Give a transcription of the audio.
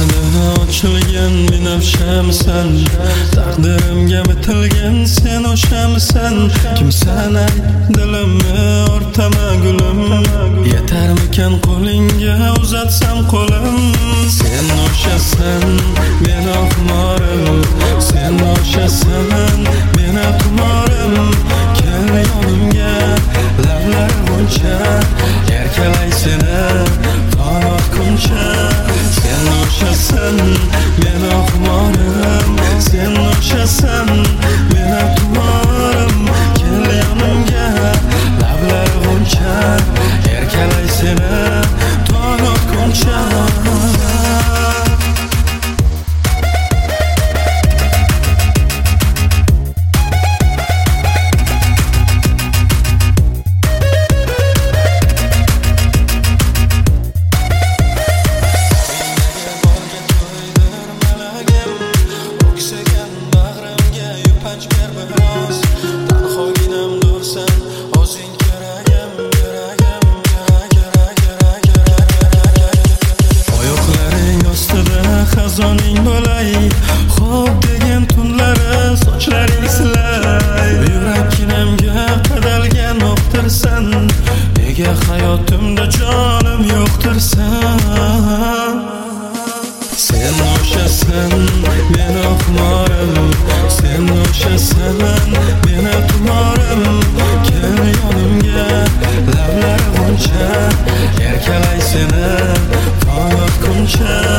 Ko'nglida ochilgan binafshamsan, taqdirimga bitilgan sen o'shamsan. Kimsan ayt, dilimni o'rtama gulim, yetarmikan qo'lingga uzatsam qo'lim. Sen o'shasan, men oqmorim, sen o'shasan, men tumorim. Kel yonimga, lablar buncha, erkalay seni tong otguncha. Sen o'shasan, men oqmorim, sen o'shasan, men tumorim. Kel yonimga, lablar buncha, erkalay seni tong otguncha. Xo'ning bo'lay, xo'p degan tunlari sochlaring silay. Yurakkinamga qadalgan o'qtirsan, nega hayotimda jonim yo'qtirsan. Sen o'shasan, men oqmorim, sen o'shasan, men tumorim. Kel yonimga, lablar buncha, erkalay seni tong otguncha.